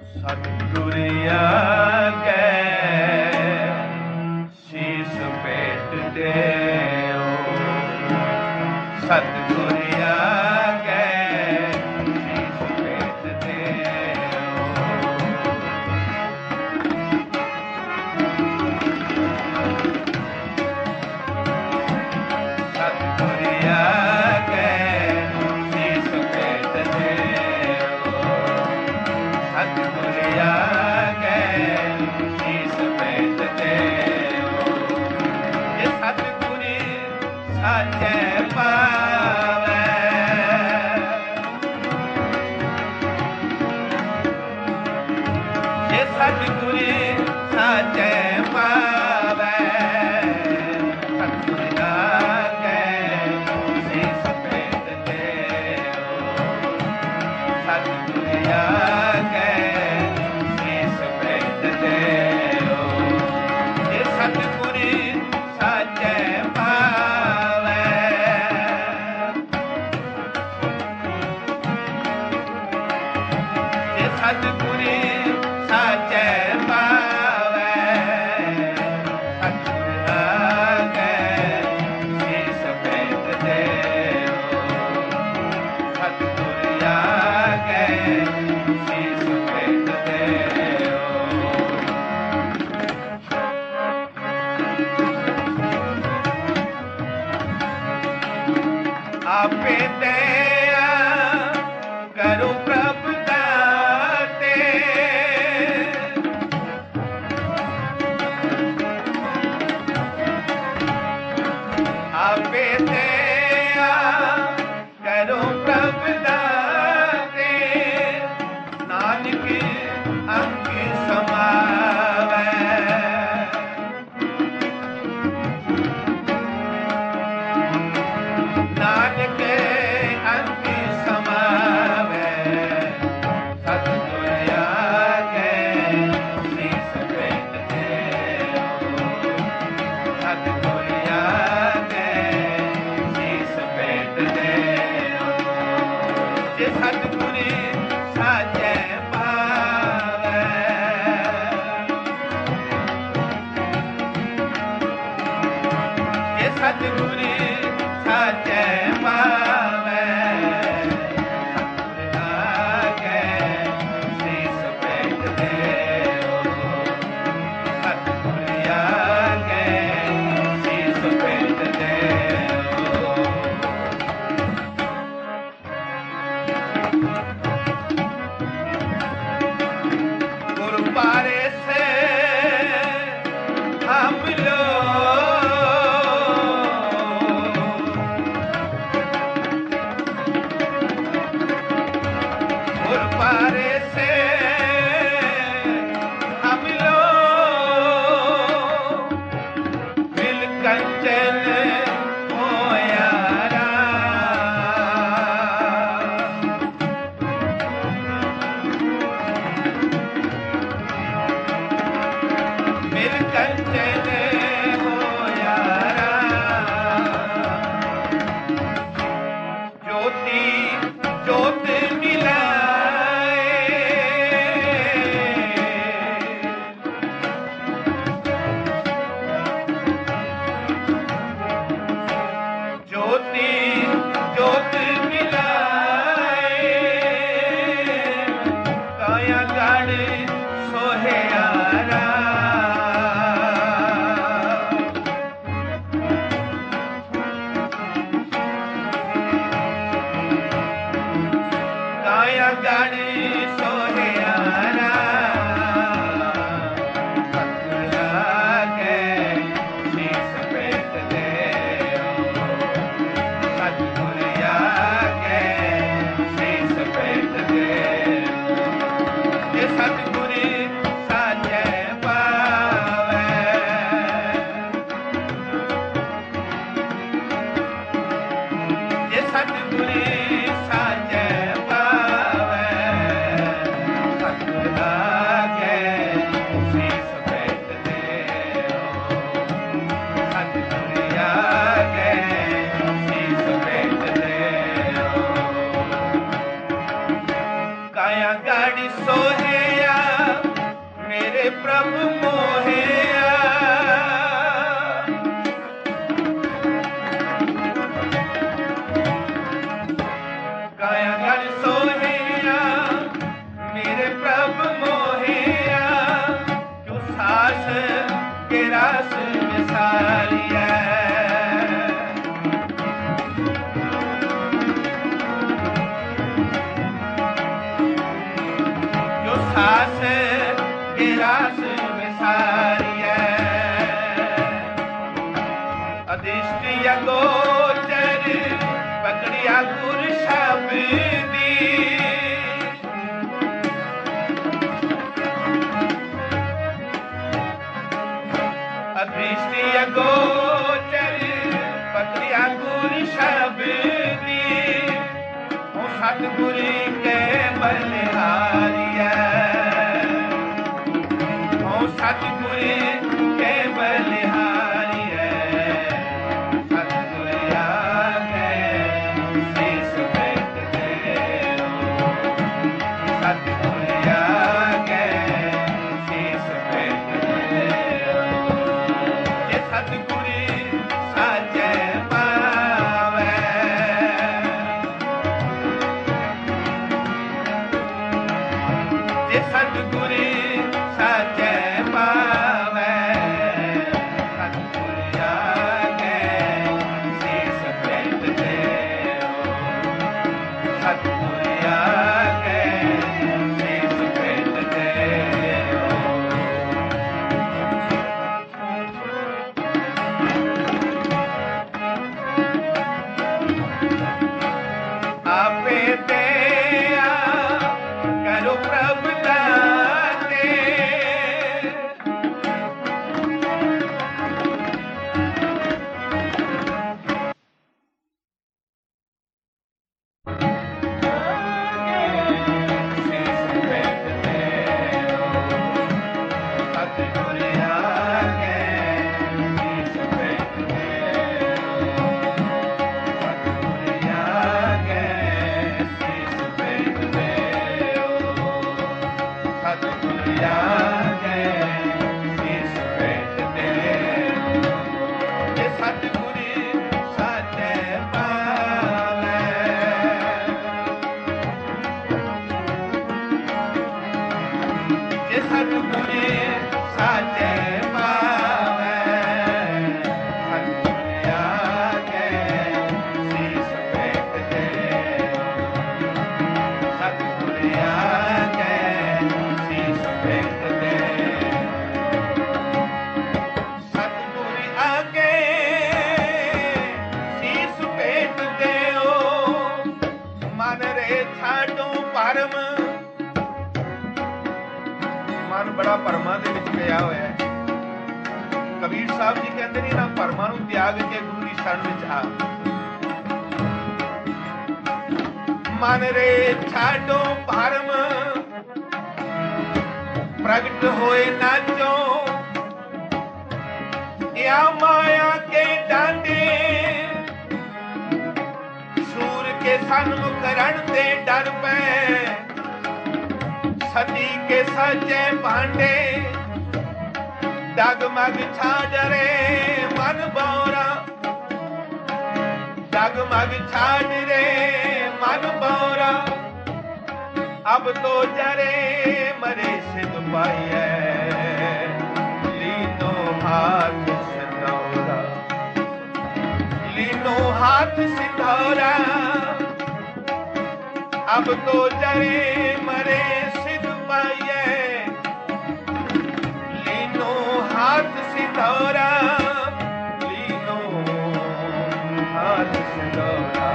ਸਤਿਗੁਰ ਆਗੇ ਸੀਸ ਭੇਟ ਦੇਓ, ਸਤਿਗੁਰ ਆਗੇ ਸੀਸ ਭੇਟ ਦੇਓ। ਸਤਿਗੁਰ ਆਗੇ ਸੀਸ ਭੇਟ ਦੇਓ, ਸਤਿਗੁਰ ਆਗੇ ਸੀਸ ਭੇਟ ਦੇਓ। ਜੇ ਸਤਿਗੁਰ ਸਾਚੇ ਪਾਵੈ, ਜੇ ਸਤਿਗੁਰ ਸਾਚੇ ਪਾਵੈ, ਸਤਿਗੁਰ ਆਗੇ ਸੀਸ ਭੇਟ ਦੇਓ, ਸਤਿਗੁਰ ਆਗੇ ਸੀਸ ਭੇਟ ਦੇਓ। ਜੇ ਸਤਿਗੁਰ ਸਾਚੇ ਪਾਵੈ, ਜੇ ਸਤਿਗੁਰ ਸਾਚੇ ਪਾਵੈ, ਸਤਿਗੁਰ ਆਗੇ ਸੀਸ ਭੇਟ ਦੇਓ, ਸਤਿਗੁਰ ਆਗੇ ਸੀਸ ਭੇਟ ਦੇਓ। ਆਪੇ ਦਇਆ ਕਰੋ ਪ੍ਰਭ ਦਾਤੇ, ਆਪੇ ਦਇਆ ਕਰੋ ਪ੍ਰਭ ਦਾਤੇ, ਨਾਨਕ ਅੰਗ ਸਮਾਵੈ, ਨਾਨਕ ਅੰਗ ਸਮਾਵੈ। ਸਤਿਗੁਰ ਆਗੇ ਸੀਸ ਭੇਟ ਦੇਓ, ਸਤਿਗੁਰ ਆਗੇ ਸੀਸ ਭੇਟ ਦੇਓ। ਜੇ ਸਤਿਗੁਰ ਸਾਚੇ ਪਾਵੈ, ਜੇ ਸਤਿਗੁਰ ਸਾਚੇ ਪਾਵੈ, ਸਤਿਗੁਰ ਆਗੇ ਸੀਸ ਭੇਟ ਦੇਓ, ਸਤਿਗੁਰ ਆਗੇ ਸੀਸ ਭੇਟ ਦੇਓ। ਗੁਰ ਪਾਰੇ ਸੇ ਹਮ ਗੁਰ ਪਾਰੇ ਸੇ ਹਮ ਲੋ, ਮਿਲ ਕੰਚਨ ਹੋਇਆ ਰਾਮ, ਮਿਲ ਕੰਚਨ ਹੋਇਆ ਰਾਮ। ਜੋਤੀ ਜੋਤ ਮਿਲਾਏ, ਜੋਤੀ ਜੋਤ ਮਿਲਾਏ, ਕਾਇਆ ਗੜ ਸੋਹਿਆ ਰਾਮ। ਕਾਇਆ ਗੜ ਸੋਹਿਆ ਰਾਮ। ਸਤਿਗੁਰ ਆਗੇ ਸੀਸ ਭੇਟ ਦੇਓ, ਸਤਿਗੁਰ ਆਗੇ ਸੀਸ ਭੇਟ ਦੇਓ। ਜੇ ਸਤਿਗੁਰ ਸਾਚੇ ਪਾਵੈ, ਜੇ ਸਤਿਗੁਰ ਸਾਚੇ ਪਾਵੈ, ਸਤਿਗੁਰ ਆਗੇ ਸੀਸ ਭੇਟ ਦੇਓ, ਸਤਿਗੁਰ ਆਗੇ ਸੀਸ ਭੇਟ ਦੇਓ। ਕਾਇਆ ਗੜ ਸੋਹਿਆ ਮੇਰੇ ਪ੍ਰਭੂ ਮੋਹਿਆ ਕਾਇਆ ਗਲ ਸੋਹਿਆ ਮੇਰੇ ਪ੍ਰਭੂ ਮੋਹਿਆ ਜੋ ਸਾਸ ਕੇ ਰਸ ਵਿਸਾਰੀਐ ਸਾਸ ਕੇ ਰਸ ਵਿਸਾਰੀਐ ਅਦਿਸ਼ਟ ਅਗੋਚਰ ਪਕੜਿਆ ਗੁਰ ਸ਼ਬਦੀ ਅਦਿਸ਼ਟ ਅਗੋਚਰ ਪਕੜਿਆ ਗੁਰ ਸ਼ਬਦੀ ਉਹ ਸਤਿਗੁਰੂ ਕੇ ਬਲਿਹਾਰੀਐ ਸਤਿਗੁਰੂ ਕੇ ਬਲਿਹਾਰੀਐ ਸਤਿਗੁਰ ਆਗੇ ਸੀਸ ਬੈਠ ਦੇਓ ਸਤਿਗੁਰ ਆਗੇ ਸੀਸ ਬੈਠ ਦੇਓ ਜੇ ਸਤਿਗੁਰੂ ਸਾਚੇ ਪਾਵੈ ਜੇ ਸਤਿਗੁਰੂ ਸਾਚੇ ਬੜਾ ਭਰਮਾਂ ਦੇ ਵਿੱਚ ਪਿਆ ਹੋਇਆ ਹੈ। ਕਬੀਰ ਸਾਹਿਬ ਜੀ ਕਹਿੰਦੇ ਨੇ ਇਹਨਾਂ ਭਰਮਾਂ ਨੂੰ ਤਿਆਗ ਕੇ ਗੁਰੂ ਦੀ ਸ਼ਰਨ ਵਿੱਚ ਆ। ਮਨ ਰੇ ਛਾਡੋ ਭਰਮ ਪ੍ਰਗਟ ਹੋਏ ਨਾਚੋ या माया के डांडे सूर के सन्मुख रणते डर पे सती के सजे भांडे डगमग छाड़ रे मन बौरा डगमग छाड़ रे मन बौरा अब तो जरे मरे सिद्ध पाइए लीनो हाथ सिंधौरा लीनो हाथ सिंधौरा अब तो जरे मरे सिद्ध पाइए लीनो हाथ सिंधौरा लीनो हाथ सिंधौरा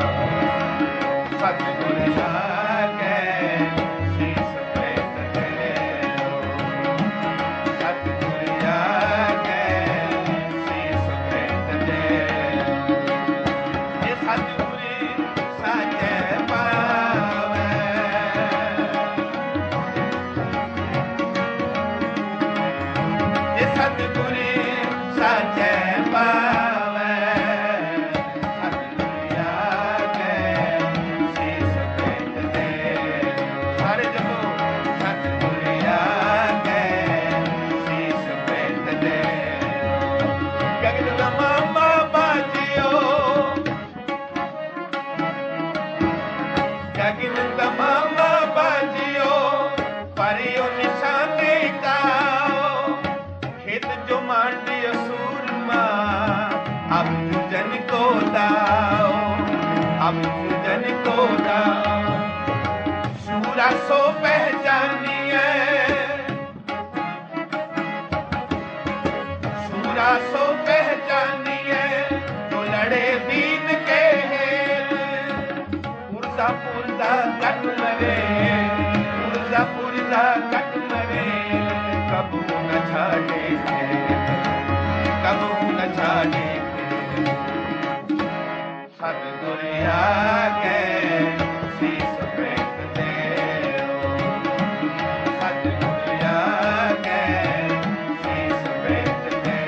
सतगुर जागे नगिन तमामा बाजियो परियो निशाने काओ खेत जो मांडियो सूरमा अब जन को दाओ अब जन को दाओ सूरा सो पहचानिए सूरा सो पहचानिए तो लड़े दीन के पुरजा पुरजा कट मरे पुरजा पुरजा कट मरे कबू न छाड़े कबू न छाड़े सतगुर आगे शीस फेंक दे सतगुर आगे शीस फेंक दे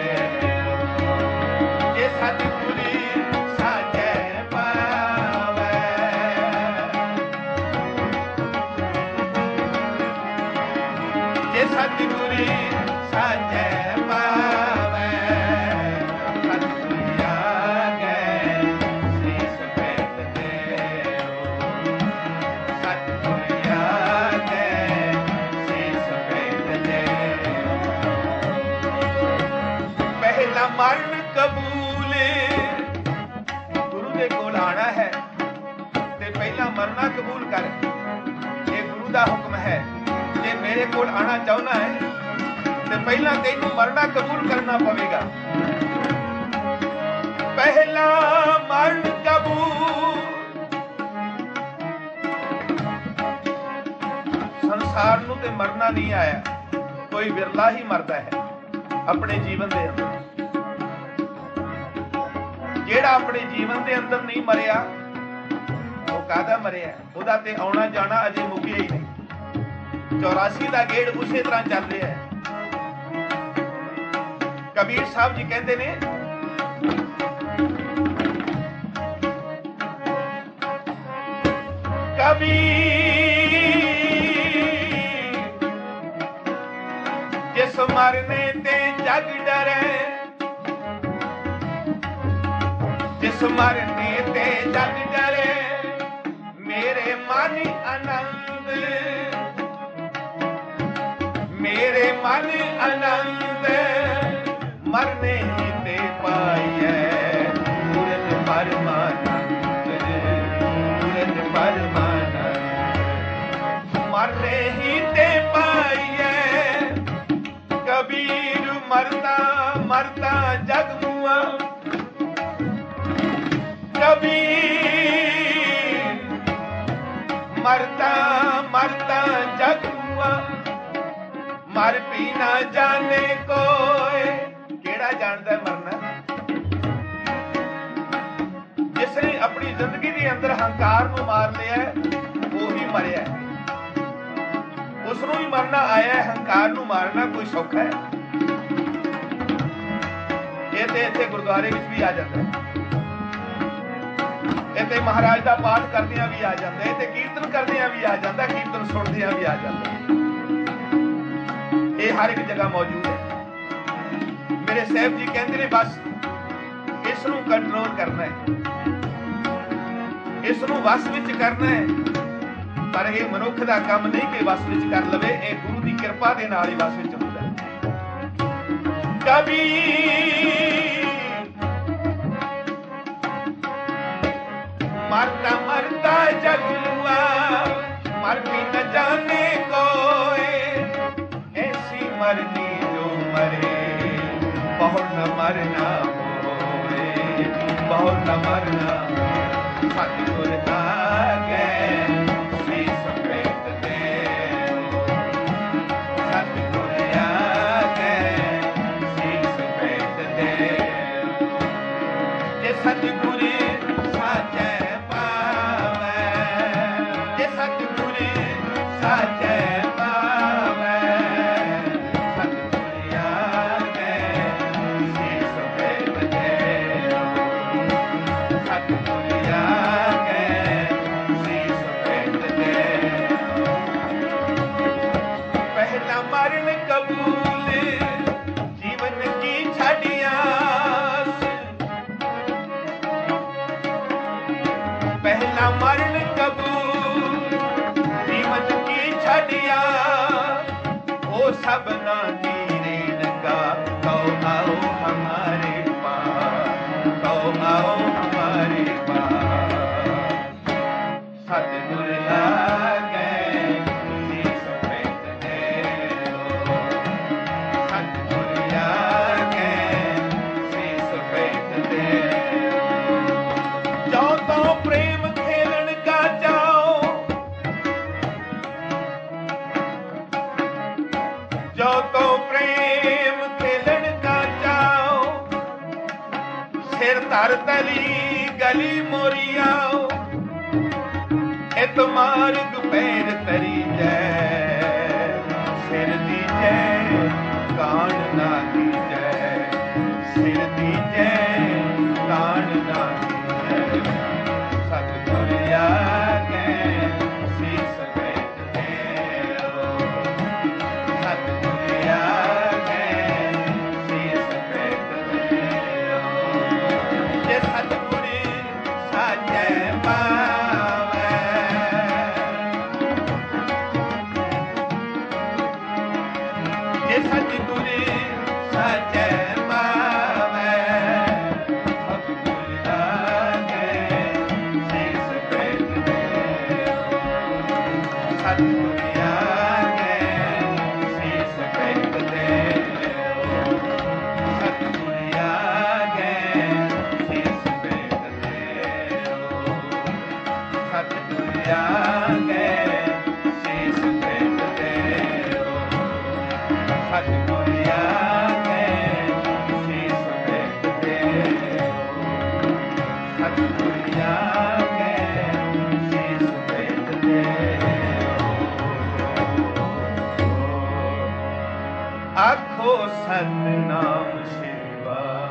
ये सतगुरी साजे पावे ये सतगुरी साजे पावे सतगुर आगे शीस फेंक दे सतगुर आगे शीस फेंक दे पहला मरण कबूल गुरु दे कोल आना है ते पहला मरना कबूल कर ये गुरु दा हुक्म है जे मेरे कोल आना चाहना है ते पहला तैनू मरना कबूल करना पवेगा पहला मरण कबूल संसार नू ते मरना नहीं आया कोई विरला ही मरदा है अपने जीवन दे अंदर ਜਿਹੜਾ ਆਪਣੇ ਜੀਵਨ ਦੇ ਅੰਦਰ ਨਹੀਂ ਮਰਿਆ ਉਹ ਕਾਹਦਾ ਮਰਿਆ ਉਹਦਾ ਤੇ ਆਉਣਾ ਜਾਣਾ ਅਜੇ ਮੁੱਕਿਆ ਹੀ ਨਹੀਂ 84 ਦਾ ਗੇੜ ਉਸੇ ਤਰ੍ਹਾਂ ਚੱਲ ਰਿਹਾ ਹੈ ਕਬੀਰ ਸਾਹਿਬ ਜੀ ਕਹਿੰਦੇ ਨੇ ਕਬੀਰ ਜਿਸ ਮਰਨੇ ਤੇ ਜਗ ਡਰੇ जिस मरने ते जग डरे मेरे मन आनंद मेरे मन आनंद मरने ही ते पाइए पूरन परमानंद पूरन परमानंद मरने ही ते पाइए कबीर मरता मरता जग मुआ कबीर मरता मरता जग हुआ मर भी ना जाने कोई केड़ा जानदा मरना जिसने अपनी जिंदगी के अंदर हंकार नूं मार लिया वो ही मरिया उसनूं ही मरना आया है हंकार नूं मारना कोई सौखा है ये ते इत्थे गुरुद्वारे विच भी आ जाता है इत्थे महाराज दा पाठ करदियां भी आ जांदा है, इत्थे कीर्तन करदियां भी आ जांदा, कीर्तन सुनदियां भी आ जांदा। ये हर एक जगह मौजूद है। मेरे साहब जी कहते ने बस इस नूं कंट्रोल करना है, इस नूं वस विच करना है, पर यह मनुख दा काम नहीं कि वस विच कर लवे, ये गुरु दी कृपा दे नाल ही वस विच हुंदा है। कभी मरता मरता जग हुआ मर भी न जाने कोई, ऐसी मरनी जो मरे बहुत न मरना होए, बहुत न मरना। सतगुर आगे शीस फेंक दे, सतगुर आगे शीस फेंक दे, जे सतगुर साचे साचे पावे, सतगुर आगे शीस फेंक दे, सतगुर आगे शीस फेंक दे। पहला मरण कबूल जीवन की छड़ियास, पहला मरण कबूल सबना की रेणुका, कहो आओ हमारे पास, कहो आओ हमारे पास। सतगुर लागे शीस पेट देओ, सतगुर लागे शीस पेट देओ। जो तो प्रेम खेलन का जाओ, जो तो प्रेम खेलन का जाओ, सिर धर तली गली मोरी आओ। इत मार्ग पैर तरी जय, सिर दी जय कान ना दी जय, सिर दी जय कान ना दी जय। सतगुर आगे शीस पेट देओ, सतगुर आगे शीस पेट देओ। जे सतगुर साजे पावै, जे सतगुर साजे पावै, सतगुर आगे शीस पेट देओ, सतगुर आगे शीस पेट देओ, सतगुर आगे शीस पेट देओ, सतगुर आगे शीस पेट देओ, सतगुर आगे शीस पेट देओ, सतगुर आगे शीस पेट देओ। आखो सतनाम शिवा।